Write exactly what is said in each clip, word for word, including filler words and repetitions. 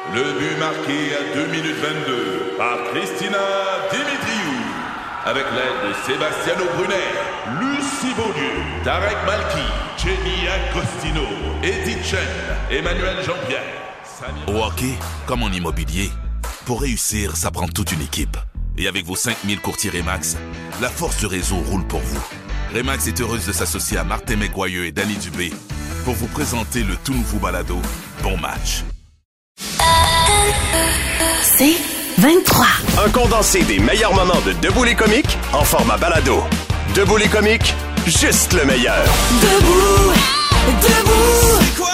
Le but marqué à deux minutes vingt-deux par Christina Dimitriou. Avec l'aide de Sebastiano Brunet, Lucie Beaulieu, Tarek Malki, Jenny Agostino, Edith Chen, Emmanuel Jean-Pierre. Au hockey, comme en immobilier, pour réussir, ça prend toute une équipe. Et avec vos cinq mille courtiers Remax, la force du réseau roule pour vous. Remax est heureuse de s'associer à Martin McGuire et Danny Dubé pour vous présenter le tout nouveau balado Bon Match. C'est vingt-trois. Un condensé des meilleurs moments de Debout les comiques en format balado. Debout les comiques, juste le meilleur. Debout, debout, c'est quoi?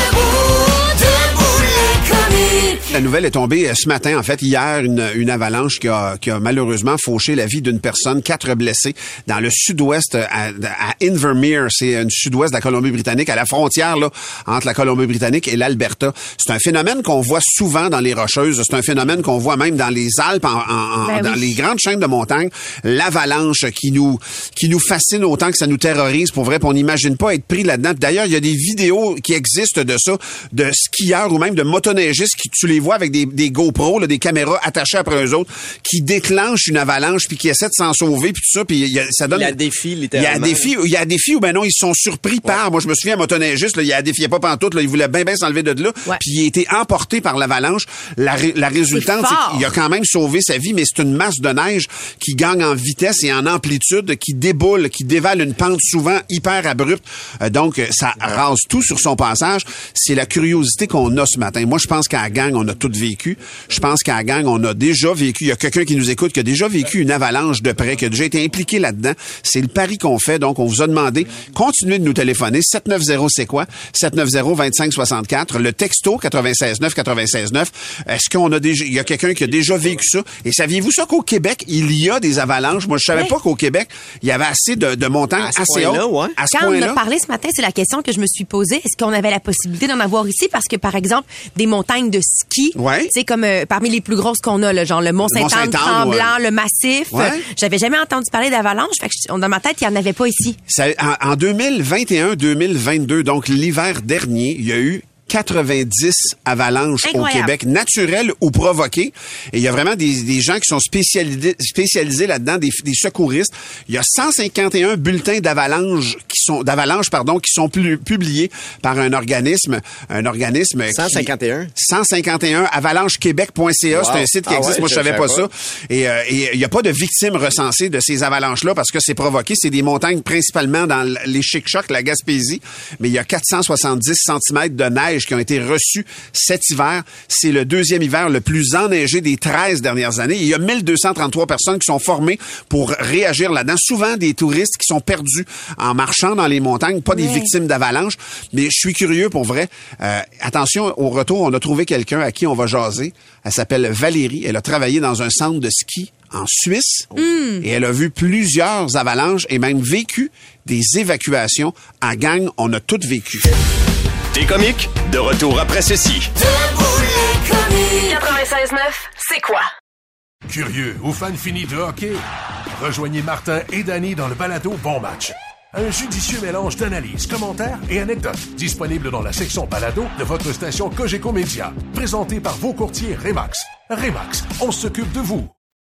Debout, debout les comiques. La nouvelle est tombée ce matin, en fait, hier, une, une avalanche qui a, qui a malheureusement fauché la vie d'une personne, quatre blessés, dans le sud-ouest, à, à Invermere, c'est une sud-ouest de la Colombie-Britannique, à la frontière là entre la Colombie-Britannique et l'Alberta. C'est un phénomène qu'on voit souvent dans les Rocheuses, c'est un phénomène qu'on voit même dans les Alpes, en, en, ben dans oui. les grandes chaînes de montagnes, l'avalanche qui nous qui nous fascine autant que ça nous terrorise, pour vrai, puis on n'imagine pas être pris là-dedans. D'ailleurs, il y a des vidéos qui existent de ça, de skieurs ou même de motoneigistes qui, tu les vois avec des, des GoPro, là, des caméras attachées après eux autres, qui déclenchent une avalanche puis qui essaient de s'en sauver puis tout ça, puis il y a, ça donne. Il y a défi, Il y a littéralement. défi, il y a défi où ben non, ils sont surpris par. Moi, je me souviens, un motoneigiste, là, il y a défié pas pantoute, là, il voulait bien bien s'enlever de là, Ouais. puis il a été emporté par l'avalanche. La, ré- la résultante, C'est c'est fort. qu'il a quand même sauvé sa vie, mais c'est une masse de neige qui gagne en vitesse et en amplitude, qui déboule, qui dévale une pente souvent hyper abrupte. Euh, donc, ça rase tout sur son passage. C'est la curiosité qu'on a ce matin. Moi, je pense qu'à la gang, on a tout vécu. Je pense qu'à la gang, on a déjà vécu. Il y a quelqu'un qui nous écoute qui a déjà vécu une avalanche de près, qui a déjà été impliqué là-dedans. C'est le pari qu'on fait. Donc, on vous a demandé, continuez de nous téléphoner. sept neuf zéro, c'est quoi? sept neuf zéro, vingt-cinq soixante-quatre. Le texto, quatre-vingt-seize neuf, quatre-vingt-seize neuf. Est-ce qu'on a déjà, il y a quelqu'un qui a déjà vécu ça? Et saviez-vous ça qu'au Québec, il y a des avalanches? Moi, je savais Oui. pas qu'au Québec, il y avait assez de, de montagnes À ce assez point-là, hautes. ouais. À ce Quand on point-là. a parlé ce matin, c'est la question que je me suis posée. Est-ce qu'on avait la possibilité d'en avoir ici? Parce que, par exemple, des montagnes de ski, Ouais. c'est comme euh, parmi les plus grosses qu'on a, là, genre le Mont-Saint-Anne, Mont-Saint-Anne, Tremblant, ouais. le Massif. Ouais. Euh, J'avais jamais entendu parler d'avalanche. Fait que je- dans ma tête, il n'y en avait pas ici. Ça, en, en deux mille vingt et un deux mille vingt-deux, donc l'hiver dernier, il y a eu quatre-vingt-dix avalanches Incroyable. au Québec, naturelles ou provoquées. Et il y a vraiment des, des gens qui sont spécialisés, spécialisés là-dedans, des, des secouristes. Il y a cent cinquante et un bulletins d'avalanche qui sont d'avalanche pardon qui sont pu- publiés par un organisme, un organisme qui- cent cinquante et un. cent cinquante et un avalanche québec point c a, Wow. c'est un site qui Ah existe, ouais, moi je je savais pas, savais ça. Et euh, et il y a pas de victimes recensées de ces avalanches-là parce que c'est provoqué, c'est des montagnes principalement dans l- les Chic-Chocs, la Gaspésie, mais il y a quatre cent soixante-dix centimètres de neige qui ont été reçus cet hiver. C'est le deuxième hiver le plus enneigé des treize dernières années. Il y a mille deux cent trente-trois personnes qui sont formées pour réagir là-dedans. Souvent des touristes qui sont perdus en marchant dans les montagnes, pas des Ouais. victimes d'avalanches. Mais je suis curieux pour vrai. Euh, attention, au retour, on a trouvé quelqu'un à qui on va jaser. Elle s'appelle Valérie. Elle a travaillé dans un centre de ski en Suisse et elle a vu plusieurs avalanches et même vécu des évacuations. À gang, on a toutes vécu. T'es comique, de retour après ceci. quatre-vingt-seize neuf, c'est quoi? Curieux ou fan fini de hockey? Rejoignez Martin et Danny dans le balado Bon Match. Un judicieux mélange d'analyses, commentaires et anecdotes. Disponible dans la section balado de votre station Cogeco Média. Présenté par vos courtiers Remax. Remax, on s'occupe de vous.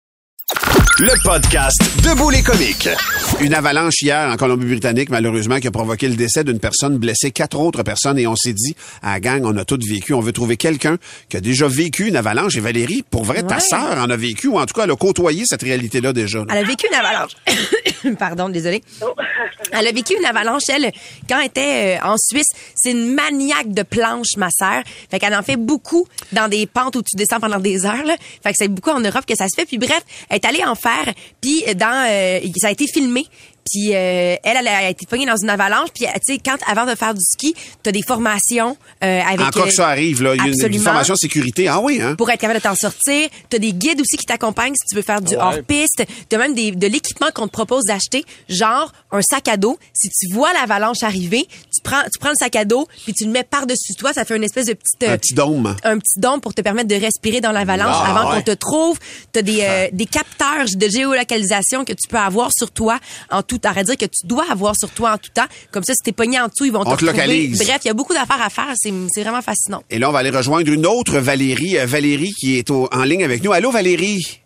Le podcast Debout les comiques. Une avalanche hier en Colombie-Britannique, malheureusement, qui a provoqué le décès d'une personne, blessé quatre autres personnes. Et on s'est dit, à la gang, on a toutes vécu. On veut trouver quelqu'un qui a déjà vécu une avalanche. Et Valérie, pour vrai, ta Ouais. sœur en a vécu, ou en tout cas, elle a côtoyé cette réalité-là déjà. là. Elle a vécu une avalanche. Pardon, désolée. Elle a vécu une avalanche, elle, quand elle était euh, en Suisse. C'est une maniaque de planches, ma sœur. Fait qu'elle en fait beaucoup dans des pentes où tu descends pendant des heures, là. Fait que c'est beaucoup en Europe que ça se fait. Puis bref, elle est allée en faire. Puis dans, euh, ça a été filmé. Puis euh, elle, elle a été pognée dans une avalanche. Puis tu sais, quand avant de faire du ski, t'as des formations euh, avec. En cas que ça arrive, là, il y a une, une absolument. formation de sécurité. Ah oui, hein? Pour être capable de t'en sortir. T'as des guides aussi qui t'accompagnent si tu veux faire du hors-piste. T'as même des, de l'équipement qu'on te propose d'acheter, genre un sac à dos. Si tu vois l'avalanche arriver, tu prends, tu prends le sac à dos puis tu le mets par-dessus toi. Ça fait une espèce de petite... Un petit dôme. Un petit dôme pour te permettre de respirer dans l'avalanche Ah, avant ouais. qu'on te trouve. T'as des, euh, des capteurs de géolocalisation que tu peux avoir sur toi en tout temps. À dire que tu dois avoir sur toi en tout temps. Comme ça, si t'es pogné en dessous, ils vont on te retrouver. Localise. Bref, il y a beaucoup d'affaires à faire. C'est, c'est vraiment fascinant. Et là, on va aller rejoindre une autre Valérie. Euh, Valérie qui est au, en ligne avec nous. Allô, Valérie?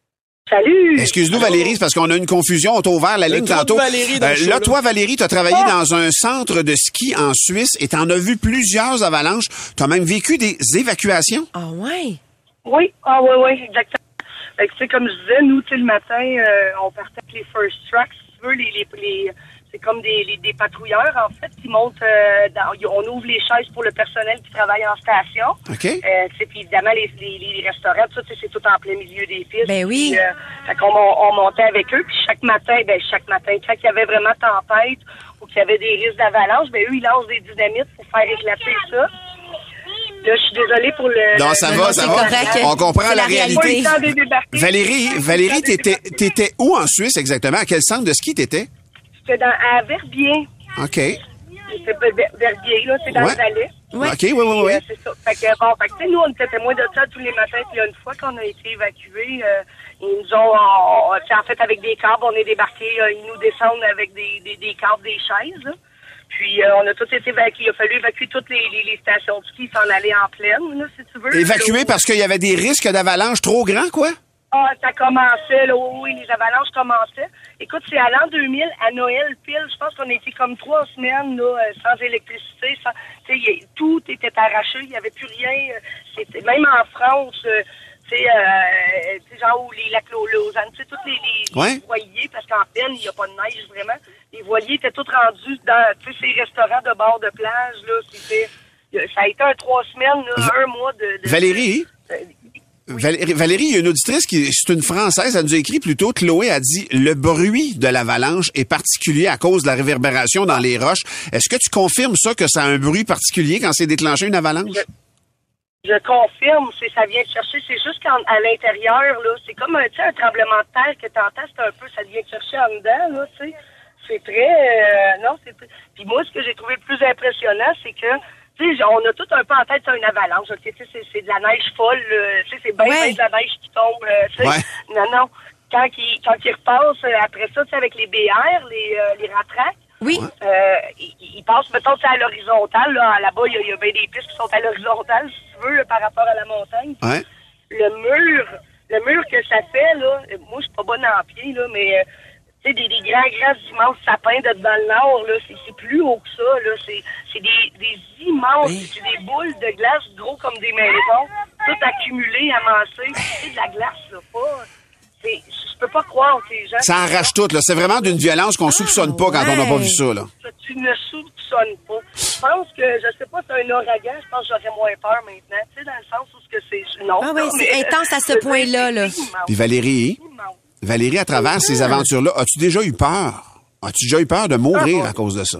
Salut! Excuse-nous, Valérie, c'est parce qu'on a une confusion. On t'a ouvert la ligne tantôt. Valérie dans Euh, le show, là, là. toi, Valérie, tu as travaillé ah. dans un centre de ski en Suisse et tu en as vu plusieurs avalanches. Tu as même vécu des évacuations. Ah ouais? Oui, ah oui, oui, exactement. Fait que, tu sais, comme je disais, nous, tu sais, le matin, euh, on partait avec les first tracks, si tu veux, les, les, les c'est comme des, les, des patrouilleurs, en fait, qui montent, euh, dans, on ouvre les chaises pour le personnel qui travaille en station. OK. Euh, tu sais, puis évidemment, les, les, les restaurants, tout ça, tu sais, c'est tout en plein milieu des pistes. Ben oui. Puis, euh, fait qu'on on montait avec eux, puis chaque matin, ben chaque matin, quand il y avait vraiment tempête ou qu'il y avait des risques d'avalanche, ben eux, ils lancent des dynamites pour faire éclater ça. Là, je suis désolée pour le... Non, le, ça le, va, le, ça le, va. correct. On comprend C'est la, la réalité. réalité. Valérie, Valérie, t'étais, t'étais où en Suisse exactement? À quel centre de ski t'étais? C'était dans, à Verbier. OK. C'était Verbier, là, c'est dans Ouais. le Valais. Ouais. OK, oui, oui, oui. Euh, c'est ça. Fait que, bon, fait que, tu sais, nous, on était témoins de ça tous les matins. Puis, une fois qu'on a été évacués, euh, ils nous ont, on, en fait, avec des câbles, on est débarqués, euh, ils nous descendent avec des, des, des câbles, des chaises, là. Puis, euh, on a tous été évacués. Il a fallu évacuer toutes les, les, les stations de ski, s'en aller en pleine, là, si tu veux. Évacué parce qu'il y avait des risques d'avalanche trop grands, quoi? Ah, ça commençait, là, oui, les avalanches commençaient. Écoute, c'est à l'an deux mille, à Noël, pile, je pense qu'on a été comme trois semaines, là, sans électricité, sans, tu sais, tout était arraché, il n'y avait plus rien, c'était, même en France, euh, tu sais, euh, tu sais, genre, où les lacs Lausanne, tu sais, tous les, les, ouais. les voiliers, parce qu'en peine, il n'y a pas de neige, vraiment, les voiliers étaient tous rendus dans, tu sais, ces restaurants de bord de plage, là, c'était, ça a été un trois semaines, là, v- un mois de... de Valérie? De, Valérie, Valérie, il y a une auditrice qui, c'est une Française, elle nous a écrit plutôt, Chloé a dit, le bruit de l'avalanche est particulier à cause de la réverbération dans les roches. Est-ce que tu confirmes ça, que ça a un bruit particulier quand c'est déclenché une avalanche? Je, je confirme, c'est, ça vient te chercher, c'est juste qu'à l'intérieur, là, c'est comme un, tu sais, un tremblement de terre que t'entends, c'est un peu, ça vient te chercher en dedans, là, tu sais. C'est très, euh, non, c'est, puis moi, ce que j'ai trouvé le plus impressionnant, c'est que, tu sais, on a tout un peu en tête, c'est une avalanche, ok, tu sais, c'est, c'est de la neige folle, tu sais, c'est bien, ouais. bien de la neige qui tombe, euh, tu sais. Ouais. Non, non. Quand ils, quand ils repassent, euh, après ça, tu sais, avec les B R, les, euh, les ratraques, Oui. euh, ils, ils passent, mettons, tu sais, à l'horizontale, là, là-bas, il y, y a bien des pistes qui sont à l'horizontale, si tu veux, là, par rapport à la montagne. Ouais. Le mur, le mur que ça fait, là, moi, je suis pas bonne en pied, là, mais, euh, tu sais, des, des grands, grands, immenses sapins de dans le nord, là, c'est, c'est plus haut que ça, là, c'est, c'est des, des immenses, oui. c'est des boules de glace gros comme des maisons, tout accumulé, amassé, c'est de la glace, là, pas, c'est, je peux pas croire que les gens... Ça arrache tout, là. C'est vraiment d'une violence qu'on soupçonne pas quand ouais. on n'a pas vu ça, là. Tu ne soupçonnes pas. Je pense que, je sais pas, c'est un ouragan, je pense que j'aurais moins peur maintenant, tu sais, dans le sens où ce que c'est... Non, Ah oui, non, c'est mais, intense à ce euh, point-là, là. c'est immense. Puis Valérie, Immense. Valérie, à travers ces aventures-là, as-tu déjà eu peur? As-tu déjà eu peur de mourir Ah, ouais. à cause de ça?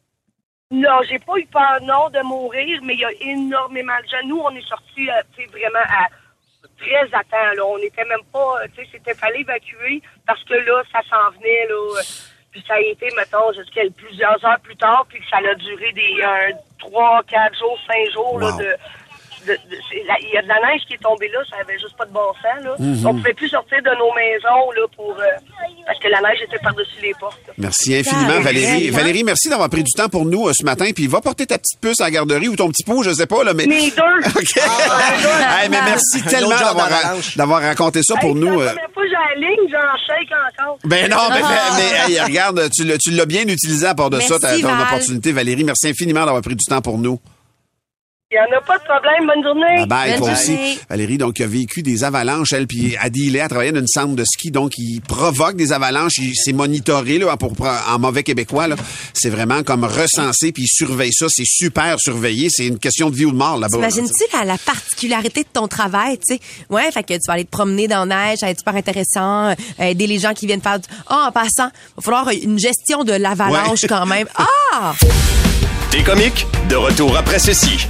Non, j'ai pas eu peur, non, de mourir, mais il y a énormément de gens. Nous, on est sortis, euh, tu sais, vraiment à très à temps, là. On n'était même pas, tu sais, c'était fallait évacuer parce que là, ça s'en venait, là. Puis ça a été, mettons, jusqu'à plusieurs heures plus tard, puis que ça a duré des euh, trois, quatre jours, cinq jours, là, Wow. de... De, de, la, il y a de la neige qui est tombée là, ça avait juste pas de bon sens, là. Mm-hmm. On pouvait plus sortir de nos maisons, là, pour, euh, parce que la neige était par-dessus les portes, là. Merci infiniment, Ah, Valérie. vraiment? Valérie, merci d'avoir pris du temps pour nous euh, ce matin. Puis va porter ta petite puce à la garderie ou ton petit pot, je sais pas, là, mais... Les deux! OK. Hey, mais merci Un tellement autre genre d'avoir, d'avalanche. d'avoir raconté ça pour Hey, nous. c'est euh. la première fois que j'ai la ligne, j'en shake encore. Ben non, mais, Ah. mais, hey, regarde, tu l'as, tu l'as bien utilisé à part de ça, ta, Merci, ton Val. opportunité. Valérie, merci infiniment d'avoir pris du temps pour nous. Il n'y en a pas de problème. Bonne journée. Bye bye, Bonne toi journée. aussi. Valérie, donc, qui a vécu des avalanches, elle, puis à Dealey, elle travaillait dans une centre de ski, donc, il provoque des avalanches, il s'est monitoré, là, pour, en mauvais québécois, là. C'est vraiment comme recensé, puis il surveille ça, c'est super surveillé, c'est une question de vie ou de mort, là-bas. T'imagines-tu la, la particularité de ton travail, tu sais? Ouais, fait que tu vas aller te promener dans la neige, ça va être super intéressant, euh, aider les gens qui viennent faire du... Ah, en passant, il va falloir une gestion de l'avalanche Ouais. quand même. Ah! Des comiques, de retour après ceci.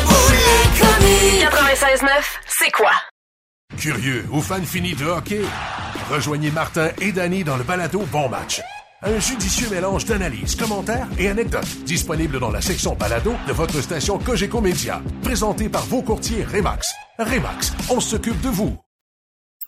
quatre-vingt-seize neuf, c'est quoi? Curieux ou fan fini de hockey? Rejoignez Martin et Danny dans le balado Bon Match. Un judicieux mélange d'analyses, commentaires et anecdotes. Disponible dans la section balado de votre station Cogeco Média. Présenté par vos courtiers Remax. Remax, on s'occupe de vous.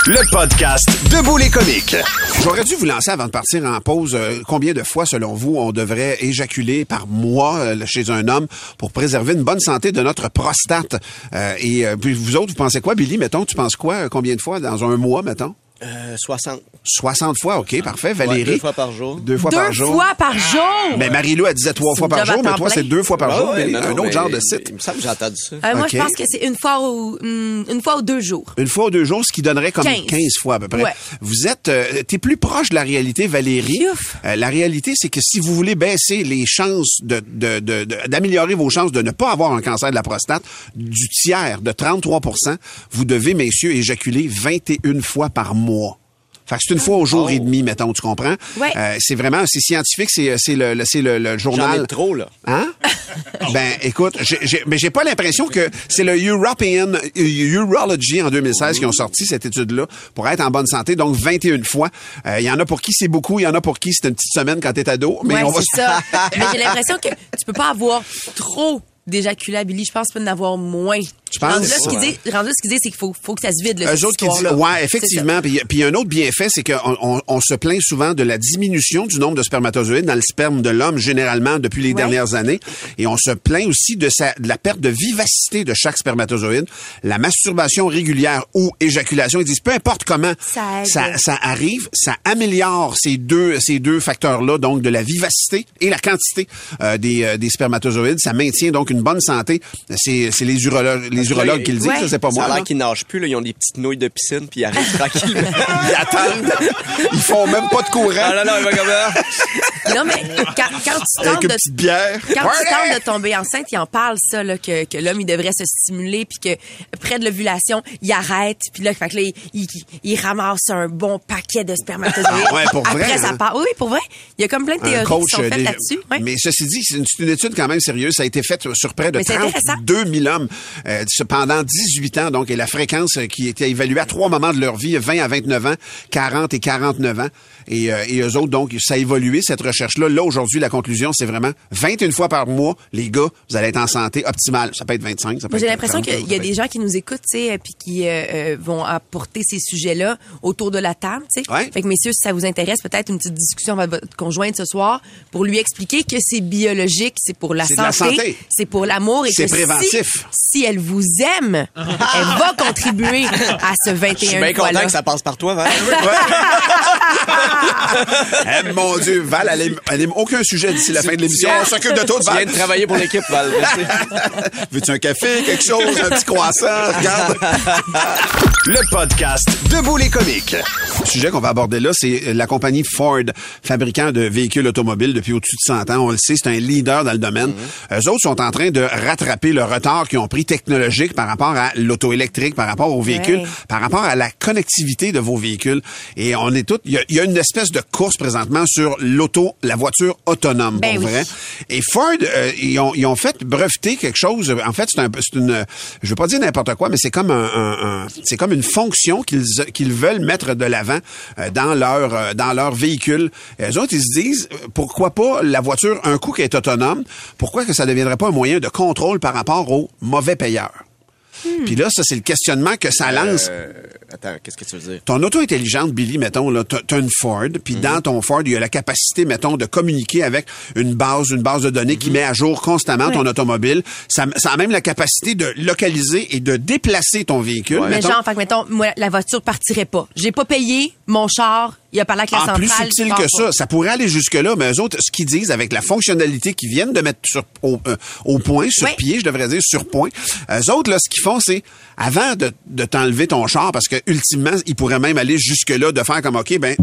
Le podcast Debout les comiques. J'aurais dû vous lancer avant de partir en pause. Euh, combien de fois, selon vous, on devrait éjaculer par mois euh, chez un homme pour préserver une bonne santé de notre prostate? Euh, et euh, puis vous autres, vous pensez quoi, Billy? Mettons, tu penses quoi? Combien de fois dans un mois, mettons? Euh, soixante. soixante fois, OK, parfait. Valérie? Ouais, deux fois par jour. Deux fois Deux par jour. fois par jour! Mais Marie-Lou, elle disait trois C'est fois une par job à jour, mais temps toi, plein. c'est deux fois par Ah jour, ouais, Billy. non, Un non, autre mais genre de site. Il me semble que j'ai entendu ça. Euh, moi, OK. je pense que c'est une fois ou hum, une fois ou deux jours. Une fois ou deux jours, ce qui donnerait comme quinze. quinze fois à peu près. Ouais. Vous êtes, euh, t'es plus proche de la réalité, Valérie. Ouf. Euh, la réalité, c'est que si vous voulez baisser les chances de, de, de, de- d'améliorer vos chances de ne pas avoir un cancer de la prostate du tiers, de trente-trois pour cent, vous devez, messieurs, éjaculer vingt et une fois par mois. Fait que c'est une fois au jour Oh. et demi, mettons, tu comprends? Ouais. Euh, c'est vraiment, c'est scientifique, c'est, c'est le, le- c'est le, le J'en journal. ai trop, là. Hein? Ben, écoute, j'ai, j'ai, mais j'ai pas l'impression que c'est le European Urology en deux mille seize qui ont sorti cette étude-là pour être en bonne santé. Donc, vingt et une fois. Euh, Il y en a pour qui c'est beaucoup, il y en a pour qui c'est une petite semaine quand t'es ado. Mais Ouais, on va c'est ça. Mais j'ai l'impression que tu peux pas avoir trop d'éjaculat, Billy. Je pense pas d'en avoir moins. Tu penses? Rendu là, ce qu'ils Ouais. disent, rendu là, ce qu'ils disent, c'est qu'il faut, faut que ça se vide, là, Eux cette autres qui disent, histoire-là. ouais, C'est effectivement. Puis puis un autre bienfait, c'est qu'on on, on se plaint souvent de la diminution du nombre de spermatozoïdes dans le sperme de l'homme, généralement, depuis les Ouais. dernières années. Et on se plaint aussi de, sa, de la perte de vivacité de chaque spermatozoïde. La masturbation régulière ou éjaculation, ils disent, peu importe comment Ça aide. ça, ça arrive, ça améliore ces deux, ces deux facteurs-là, donc de la vivacité et la quantité euh, des, euh, des spermatozoïdes. Ça maintient donc une bonne santé. C'est c'est les urologues, les urologues qui le disent, Ouais. ça, c'est pas Ça moi. a là. l'air qu'ils nagent plus, là. Ils ont des petites nouilles de piscine, puis ils arrivent tranquillement. Ils attendent. Ils font même pas de courant. Ah non, non, il va comme ça. ça. Non, mais quand, quand tu Avec tentes une de... petite bière. Quand Ouais. tu tentes de tomber enceinte, il en parle ça là, que, que l'homme il devrait se stimuler puis que près de l'ovulation, il arrête puis là, fait que là il, il, il ramasse un bon paquet de spermatozoïdes. Ah ouais, pour vrai, Après ça hein? part. Oui, pour vrai. Il y a comme plein de Un théories coach, qui sont faites euh, des- là-dessus. Ouais. Mais ceci dit, c'est une, c'est une étude quand même sérieuse. Ça a été fait sur près de Mais c'est intéressant. trente-deux mille hommes euh, pendant dix-huit ans. Donc, et la fréquence euh, qui était évaluée à trois moments de leur vie, vingt à vingt-neuf ans, quarante et quarante-neuf ans. Et, euh, et eux autres, donc, ça a évolué, cette recherche-là. Là, aujourd'hui, la conclusion, c'est vraiment vingt et une fois par mois, les gars, vous allez être en santé optimale. Ça peut être vingt-cinq, ça peut Moi, j'ai être l'impression trente, qu'il y a ça peut des gens qui nous écoutent, tu sais, puis qui euh, euh, vont apporter ces sujets-là autour de la table, tu sais. Ouais. Fait que, messieurs, si ça vous intéresse, peut-être une petite discussion avec votre conjointe ce soir pour lui expliquer que c'est biologique, c'est pour la C'est de la santé, santé. c'est pour l'amour et C'est que préventif. Si, si elle vous aime, elle va contribuer à ce vingt Je suis et un bien content fois-là. que ça passe par toi, Val. Eh, mon Dieu, Val, elle aime, elle aime aucun sujet d'ici la fin de l'émission. On s'occupe de tout, Tu viens Val. de travailler pour l'équipe, Val. Veux-tu un café, quelque chose, un petit croissant? Regarde. Le podcast Debout les comiques. Le sujet qu'on va aborder là, c'est la compagnie Ford, fabricant de véhicules automobiles depuis au-dessus de cent ans. On le sait, c'est un leader dans le domaine. Eux autres sont en train de rattraper le retard qu'ils ont pris technologique par rapport à l'auto électrique, par rapport aux véhicules, Ouais. par rapport à la connectivité de vos véhicules. Et on est tous, il y a, il y a une espèce de course présentement sur l'auto, la voiture autonome, Ben pour oui. vrai. Et Ford, euh, ils, ont, ils ont fait breveter quelque chose. En fait, c'est un, c'est une, je veux pas dire n'importe quoi, mais c'est comme un, un- un- c'est comme une fonction qu'ils qu'ils veulent mettre de l'avant euh, dans leur euh, dans leur véhicule. Et eux autres, ils se disent euh, pourquoi pas la voiture un coup qui est autonome, pourquoi que ça ne deviendrait pas un moyen de contrôle par rapport aux mauvais payeurs. Puis là, ça, c'est le questionnement que ça lance. Euh, attends, qu'est-ce que tu veux dire? Ton auto intelligente, Billy, mettons, là, t'as t'as une Ford, puis dans ton Ford, il y a la capacité, mettons, de communiquer avec une base, une base de données qui met à jour constamment ton automobile. Ça, ça a même la capacité de localiser et de déplacer ton véhicule. Mais mettons. genre, fait que, mettons, moi, la voiture partirait pas. J'ai pas payé mon char, il a parlé avec la En centrale. plus subtil il part que pas. ça, ça pourrait aller jusque-là, mais eux autres, ce qu'ils disent avec la fonctionnalité qu'ils viennent de mettre sur, au, euh, au point, sur Oui. pied, je devrais dire sur point, eux autres, là, ce qu'ils font, c'est, avant de, de t'enlever ton char, parce que ultimement, ils pourraient même aller jusque-là de faire comme, OK, ben,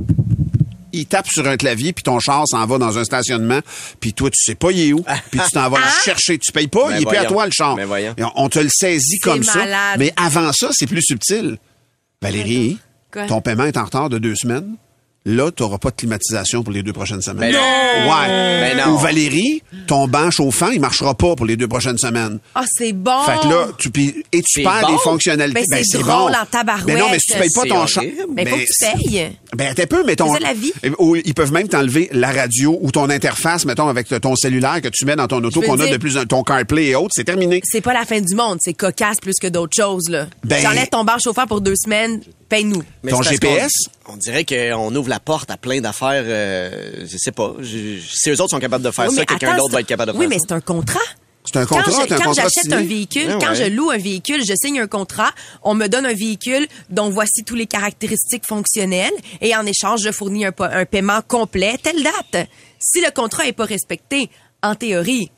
il tape sur un clavier, puis ton char s'en va dans un stationnement, puis toi, tu sais pas il est où, puis tu t'en vas le chercher. Tu payes pas, Ben il est plus à voyons. toi, le char. Ben voyons. Et on, on te le saisit comme ça. malade. Mais avant ça, c'est plus subtil. Valérie, Quoi? ton paiement est en retard de deux semaines. Là, tu n'auras pas de climatisation pour les deux prochaines semaines. Ben non! Ouais. Ben non. Ou Valérie, ton banc chauffant, il marchera pas pour les deux prochaines semaines. Ah, c'est bon. Fait que là, tu, puis- et tu C'est perds bon? les fonctionnalités. Ben, c'est drôle en tabarouette. Mais non, mais si tu payes pas C'est ton char. horrible. Mais faut que tu payes. Ben, t'es peu, mais ton. C'est ça, la vie. Ou ils peuvent même t'enlever la radio ou ton interface, mettons, avec ton cellulaire que tu mets dans ton auto, Je veux qu'on a dire- de plus en ton CarPlay et autres. C'est terminé. C'est pas la fin du monde, c'est cocasse plus que d'autres choses, là. Ben- J'enlève ton bar chauffeur pour deux semaines, paye-nous. Mais Ton c'est G P S? qu'on- On, dirait qu'on ouvre la porte à plein d'affaires, euh, je sais pas. Je- si eux autres sont capables de faire Oui, ça, mais quelqu'un attends, d'autre va être capable de Oui, faire mais ça. c'est un contrat. C'est un contrat, Quand je- c'est un quand contrat j'achète signé. un véhicule, Ah quand ouais. je loue un véhicule, je signe un contrat, on me donne un véhicule dont voici toutes les caractéristiques fonctionnelles et en échange, je fournis un, pa- un paiement complet, telle date. Si le contrat est pas respecté, en théorie,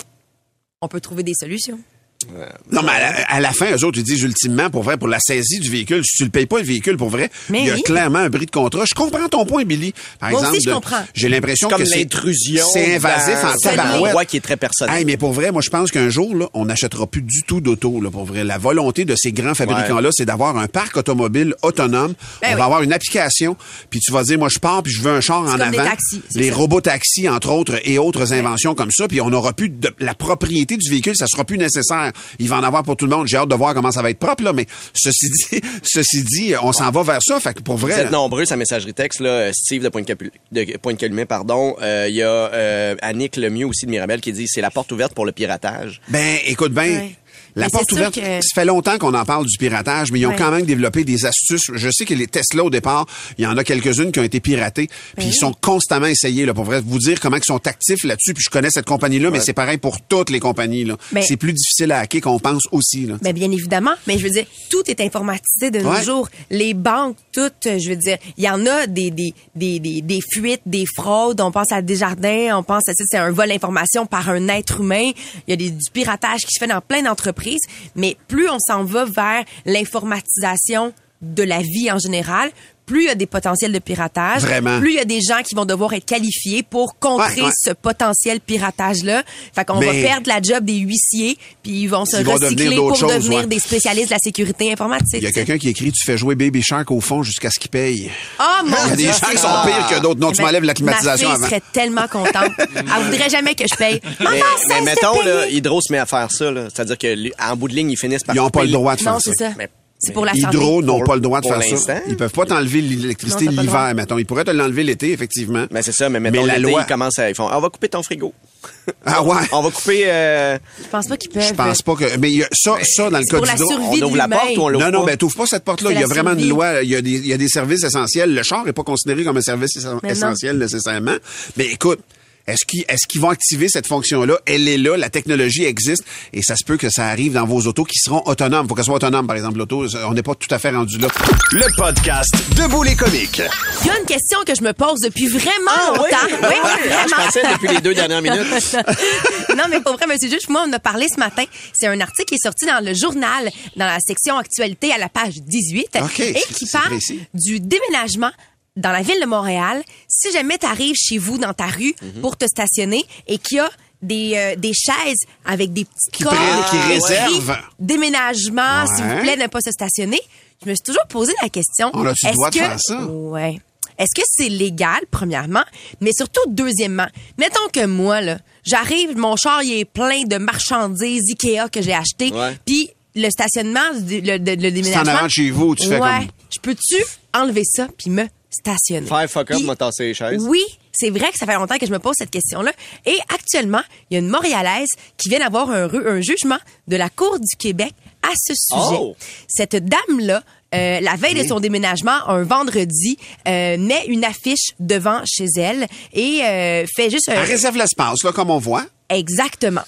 on peut trouver des solutions. Non, mais à la, à la fin, eux autres, ils disent ultimement, pour vrai, pour la saisie du véhicule, si tu le payes pas le véhicule, pour vrai, Mais il y a oui. clairement un bris de contrat. Je comprends ton point, Billy. Par Moi exemple, aussi, je de- comprends. j'ai l'impression C'est que comme c'est l'intrusion. c'est invasif dans- en c'est un tabarouette. endroit qui est très personnel. Hey, mais pour vrai, moi, je pense qu'un jour, là, on n'achètera plus du tout d'auto, là, pour vrai. La volonté de ces grands fabricants-là, c'est d'avoir un parc automobile autonome. Ben on oui. va avoir une application, puis tu vas dire, moi, je pars, puis je veux un char en comme des avant. taxis, c'est Les ça. robots taxis, entre autres, et autres inventions comme ça, puis on n'aura plus de, la propriété du véhicule, ça sera plus nécessaire. Il va en avoir pour tout le monde. J'ai hâte de voir comment ça va être propre, là, mais ceci dit, ceci dit, on s'en va vers ça, fait que pour Vous vrai. êtes nombreux sa messagerie texte, là, Steve de Pointe Capu- de Pointe Calumet, pardon. Euh, Il y a euh, Annick Lemieux aussi de Mirabel qui dit c'est la porte ouverte pour le piratage. Ben, écoute bien. Ouais. La Mais porte c'est sûr ouverte, que- ça fait longtemps qu'on en parle du piratage, mais ils ont Ouais. quand même développé des astuces. Je sais que les Tesla, au départ, il y en a quelques-unes qui ont été piratées, puis ils sont constamment essayés, là, pour vrai, vous dire comment ils sont actifs là-dessus, puis je connais cette compagnie-là, mais c'est pareil pour toutes les compagnies, là. Mais- C'est plus difficile à hacker qu'on pense aussi, là. Ben bien évidemment, mais je veux dire, tout est informatisé de nos Ouais. jours. Les banques, toutes, je veux dire, il y en a des des, des des des fuites, des fraudes. On pense à Desjardins, on pense à ça, c'est un vol d'informations par un être humain. Il y a des, du piratage qui se fait dans plein d'entreprises, mais plus on s'en va vers l'informatisation de la vie en général, plus il y a des potentiels de piratage, Vraiment. plus il y a des gens qui vont devoir être qualifiés pour contrer Ouais, ouais. ce potentiel piratage-là. Fait qu'on va Mais- perdre la job des huissiers, puis ils vont se Ils vont recycler devenir pour d'autres choses, devenir ouais. des spécialistes de la sécurité informatique. Il y a quelqu'un qui écrit, tu fais jouer Baby Shark au fond jusqu'à ce qu'il paye. Oh mon Il y a Dieu! des gens qui sont pires que d'autres. Non, tu Ben, m'enlèves la climatisation ma fille avant. serait tellement contente. Elle voudrait jamais que je paye. Ah Mais, non, mais cesse de mettons, payer. là, Hydro se met à faire ça, là. C'est-à-dire que lui, en bout de ligne, ils finissent par. Ils n'ont pas couper le droit de faire Non, ça. c'est ça. Mais- C'est pour la santé. Hydro n'ont Pour- pas le droit de pour faire ça. l'instant. Ils peuvent pas t'enlever l'électricité Non, t'as pas le l'hiver, droit. mettons. Ils pourraient te l'enlever l'été, effectivement. Mais c'est ça, mais mettons, Mais la l'été, loi- ils commencent à. Ils font, ah, on va couper ton frigo. Ah ouais? On va couper. euh, Je pense pas qu'ils peuvent. Je pense pas que. Mais il y a ça, ça dans le C'est cas pour la d'Hydro. survie on de ouvre la l'humain. porte ou on l'ouvre Non, non, pas? ben t'ouvres pas cette porte-là. C'est Il y a la vraiment une survie. loi. Il y, a des, il y a des services essentiels. Le char est pas considéré comme un service essen- Mais non. essentiel nécessairement. Mais écoute, est-ce qu'ils est-ce qu'ils vont activer cette fonction-là? Elle est là, la technologie existe et ça se peut que ça arrive dans vos autos qui seront autonomes. Faut qu'elles soient autonomes, par exemple, l'auto. On n'est pas tout à fait rendu là. Le podcast Debout les comiques. Il y a une question que je me pose depuis vraiment Ah, oui? longtemps. Ah, Oui, oui. Ah, vraiment. je pensais depuis les deux dernières minutes. Non, mais pour vrai, monsieur Juge, moi, on a parlé ce matin. C'est un article qui est sorti dans le journal, dans la section actualité à la page dix-huit, OK, et c'est- qui c'est parle précis. du déménagement dans la ville de Montréal. Si jamais tu arrives chez vous, dans ta rue, pour te stationner et qu'il y a des, euh, des chaises avec des petites Qui cordes prennent, qui écrites réservent. déménagement, s'il Ouais. vous plaît, ne pas se stationner. Je me suis toujours posé la question. On a-tu le est-ce droit de que- faire ça? Ouais. Est-ce que c'est légal, premièrement, mais surtout, deuxièmement, mettons que moi, là, j'arrive, mon char, il est plein de marchandises Ikea que j'ai achetées, Ouais. puis le stationnement, le, le, le Tu t'en déménagement... arranges chez vous, tu fais ouais. comme. Je peux-tu enlever ça puis me stationner? Faire fuck up, Puis- m'a tassé les chaises. Oui, c'est vrai que ça fait longtemps que je me pose cette question-là. Et actuellement, il y a une Montréalaise qui vient d'avoir un, ru- un jugement de la Cour du Québec à ce sujet. Oh! Cette dame-là, euh, la veille de son déménagement, un vendredi, euh, met une affiche devant chez elle et euh, fait juste... un- Elle réserve l'espace, là, comme on voit. Exactement.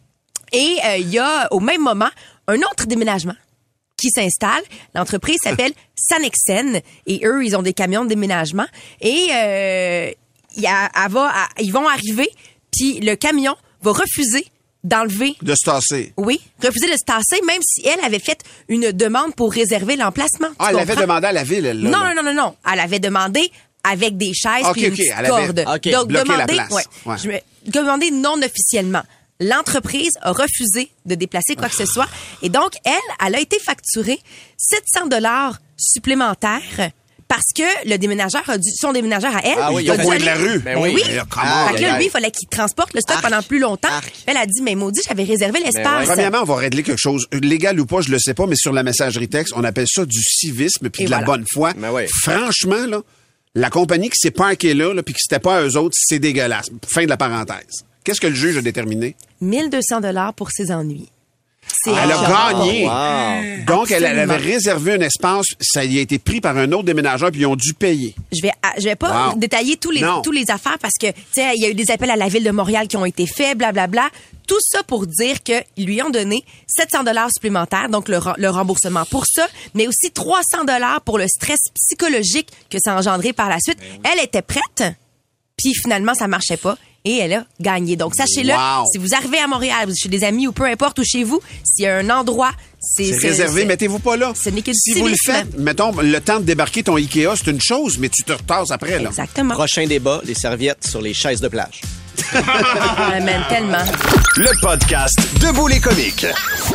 Et euh, il y a au même moment un autre déménagement qui s'installe. L'entreprise s'appelle Sanexen et eux, ils ont des camions de déménagement et euh, il y a, elle va, à- ils vont arriver puis le camion va refuser d'enlever. De se tasser. Oui, refuser de se tasser, même si elle avait fait une demande pour réserver l'emplacement. Ah, Tu elle avait comprends? demandé à la ville, elle, là. Non, là. non, non, non, non. Elle avait demandé avec des chaises Ok, puis une ok, petite elle avait- corde. ok, Donc, bloqué la demander, place. ouais, Ouais. je me- demander non officiellement. L'entreprise a refusé de déplacer quoi que ce soit. Et donc, elle, elle a été facturée sept cents dollars supplémentaires parce que le déménageur a dû, son déménageur à elle, Ah oui, Il est a au a dû coin de aller- la rue. Ben Ben oui. oui. Mais, come Ah, on, Fait que aïe, là, aïe. lui, il fallait qu'il transporte le stock Arc. pendant plus longtemps. Arc. Elle a dit, mais maudit, j'avais réservé l'espace. Premièrement, on va régler quelque chose. Légal ou pas, je le sais pas, mais sur la messagerie texte, on appelle ça du civisme puis Et de la voilà. bonne foi. Ben ouais. Franchement, là, la compagnie qui s'est parquée là, là puis qui c'était pas à eux autres, c'est dégueulasse. Fin de la parenthèse. Qu'est-ce que le juge a déterminé? mille deux cents dollars pour ses ennuis. C'est Elle a ah, gagné. Wow. Donc, elle, elle Absolument. avait réservé un espace. Ça y a été pris par un autre déménageur, puis ils ont dû payer. Je vais, je vais pas Wow. détailler tous les, Non. tous les affaires parce que, tu sais, il y a eu des appels à la Ville de Montréal qui ont été faits, blablabla. Tout ça pour dire qu'ils lui ont donné sept cents dollars supplémentaires, donc le, le remboursement pour ça, mais aussi trois cents dollars pour le stress psychologique que ça a engendré par la suite. Elle était prête, puis finalement, ça marchait pas. Et elle a gagné. Donc, sachez-le, Wow. si vous arrivez à Montréal, chez des amis ou peu importe, ou chez vous, s'il y a un endroit, c'est... C'est réservé, c'est- mettez-vous pas là. Ce n'est que du Si vous le civisme. faites, mettons, le temps de débarquer ton Ikea, c'est une chose, mais tu te retasses après, là. Exactement. Prochain débat, les serviettes sur les chaises de plage. Ah, man, tellement. Le podcast Debout les comiques.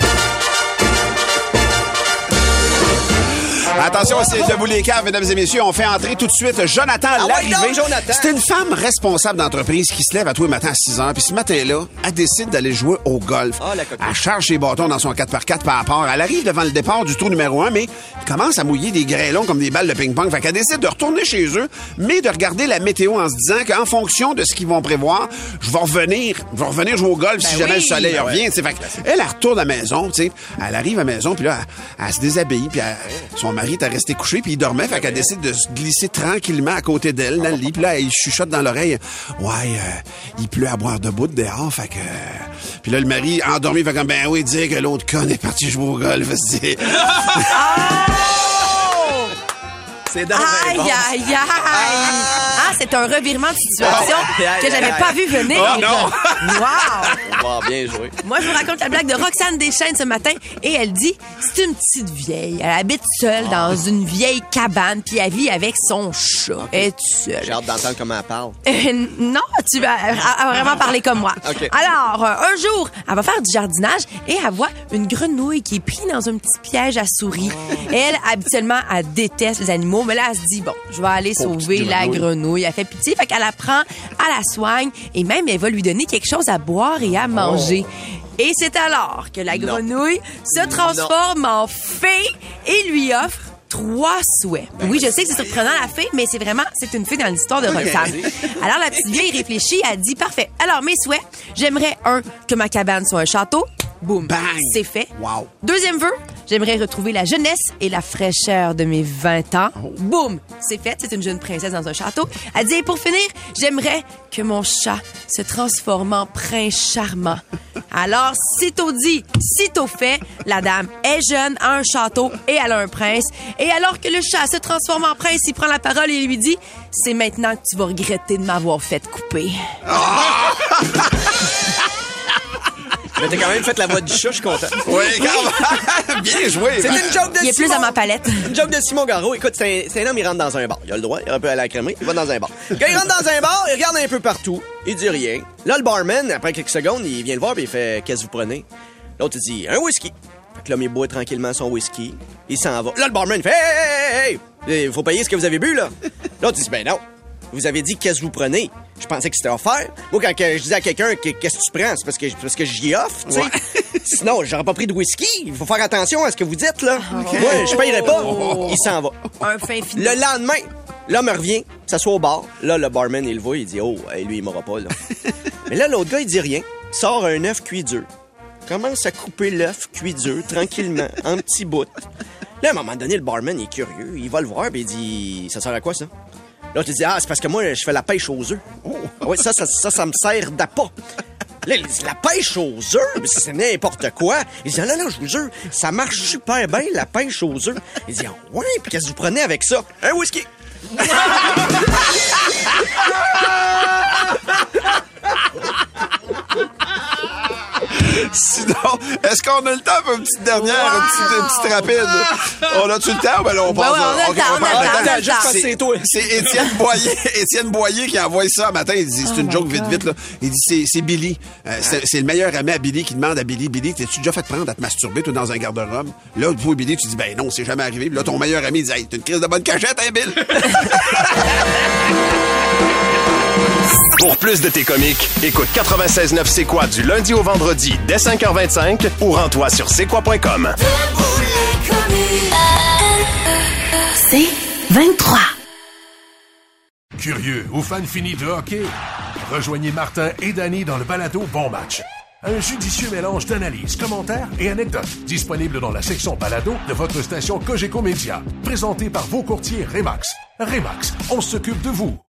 Attention, c'est Debout les caves, mesdames et messieurs. On fait entrer tout de suite Jonathan Ah ouais, l'arrivée. donc, Jonathan. C'est une femme responsable d'entreprise qui se lève à tous les matins à six heures. Puis ce matin-là, elle décide d'aller jouer au golf. Ah, la coquine. Elle charge ses bâtons dans son quatre par quatre par rapport. Elle arrive devant le départ du tour numéro un, mais il commence à mouiller des grêlons comme des balles de ping-pong. Fait qu'elle décide de retourner chez eux, mais de regarder la météo en se disant qu'en fonction de ce qu'ils vont prévoir, je vais revenir. Je vais revenir jouer au golf si jamais oui. le soleil Ben revient. Fait elle, elle retourne à la maison, tu sais. Elle arrive à la maison, puis là, elle, elle se déshabille, puis elle- son mari était resté couché, puis il dormait. Fait qu'elle décide de se glisser tranquillement à côté d'elle dans le lit. Puis là, il chuchote dans l'oreille. Ouais, euh, il pleut à boire debout dehors. Fait que. euh, Puis là, le mari, endormi, fait comme, ben oui, dire que l'autre con est parti jouer au golf. C'est- C'est dingue. Aïe, bon. aïe, aïe! Ah, c'est un revirement de situation Aïe, aïe, que j'avais aïe. pas vu venir. Oh, non. Wow! Wow, bien joué. Moi, je vous raconte la blague de Roxane Deschênes ce matin et elle dit, c'est une petite vieille. Elle habite seule dans une vieille cabane puis elle vit avec son chat. Elle est seule. J'ai hâte d'entendre comment elle parle. Euh, non, tu vas elle va vraiment parler comme moi. OK. Alors, euh, un jour, elle va faire du jardinage et elle voit une grenouille qui est prise dans un petit piège à souris. Elle, habituellement, elle déteste les animaux, mais là, elle se dit, bon, je vais aller sauver petite la grenouille. grenouille. Elle fait pitié, fait qu'elle la prend, elle la soigne et même, elle va lui donner quelque chose à boire et à manger. Et c'est alors que la grenouille se transforme en fée et lui offre trois souhaits. Oui, je sais que c'est surprenant la fée, mais c'est vraiment, c'est une fée dans l'histoire de Roxane. Alors la petite vieille réfléchit, elle dit, parfait. Alors mes souhaits, j'aimerais un, que ma cabane soit un château. Boum. Bang. C'est fait. Wow. Deuxième vœu, j'aimerais retrouver la jeunesse et la fraîcheur de mes vingt ans. Boum. C'est fait. C'est une jeune princesse dans un château. Elle dit, et pour finir, j'aimerais que mon chat se transforme en prince charmant. Alors, sitôt dit, sitôt fait, la dame est jeune, a un château et elle a un prince. Et alors que le chat se transforme en prince, il prend la parole et lui dit, c'est maintenant que tu vas regretter de m'avoir fait couper. Mais t'as quand même fait la voix du chat, je suis content. Oui, quand même. Bien joué. C'est une joke de Il est plus Simon. à ma palette. Une joke de Simon Garreau. Écoute, c'est un, c'est un homme, il rentre dans un bar. Il a le droit, il a un peu à la crèmerie, il va dans un bar. Quand il rentre dans un bar, il regarde un peu partout, il dit rien. Là, le barman, après quelques secondes, il vient le voir et il fait « Qu'est-ce que vous prenez? » L'autre, il dit « Un whisky. » Fait que l'homme, il boit tranquillement son whisky. Il s'en va. Là, le barman, il fait « Hey, hey, hey! Il faut payer ce que vous avez bu, là. » L'autre, il dit « Ben non. Vous avez dit qu'est-ce que vous prenez? Je pensais que c'était offert. Moi, quand que je disais à quelqu'un que- qu'est-ce que tu prends, c'est parce que, parce que j'y offre, tu sais. Sinon, j'aurais pas pris de whisky. Il faut faire attention à ce que vous dites, là. Moi, je payerai pas. Il s'en va. Un fin fini. Le lendemain, l'homme revient, s'assoit au bar. Là, le barman, il le voit, il dit « Oh, hey, lui, il m'aura pas, là. » Mais là, l'autre gars, il dit rien. Il sort un œuf cuit dur. Commence à couper l'œuf cuit dur, tranquillement, en petits bouts. Là, à un moment donné, le barman, il est curieux. Il va le voir, puis il dit « Ça sert à quoi, ça? » L'autre, il dit « Ah, c'est parce que moi, je fais la pêche aux œufs. Oh. Oui, ça, ça, ça, ça me sert d'appât. » Là, il dit « La pêche aux œufs? C'est n'importe quoi. » Il dit « Non, non, je vous jure, ça marche super bien, la pêche aux œufs. » Il dit « Ouais, puis qu'est-ce que vous prenez avec ça? Un whisky. » Sinon, est-ce qu'on a le temps pour une petite dernière, une petite, une petite rapide? On a-tu le temps? Ben là, on passe. ouais, on a le OK, temps, on a parle le temps, de on a le Juste temps. parce que c'est toi. C'est Étienne Boyer, Étienne Boyer qui envoie ça un matin. Il dit, c'est Oh une my joke vite, God. vite, là. Il dit, c'est, c'est Billy. Euh, c'est, c'est le meilleur ami à Billy qui demande à Billy, Billy, t'es-tu déjà fait prendre à te masturber, toi, dans un garde-robe? Là, toi, Billy, tu dis, ben non, c'est jamais arrivé. Puis là, ton meilleur ami, il dit, hey, t'as une crise de bonne cachette, hein, Bill? Pour plus de tes comiques, écoute quatre-vingt-seize neuf C'est quoi du lundi au vendredi dès cinq heures vingt-cinq ou rends-toi sur c'est quoi point com. C'est vingt-trois. Curieux ou fan fini de hockey? Rejoignez Martin et Danny dans le balado Bon Match. Un judicieux mélange d'analyses, commentaires et anecdotes. Disponible dans la section balado de votre station Cogeco Média. Présenté par vos courtiers Remax. Remax, on s'occupe de vous.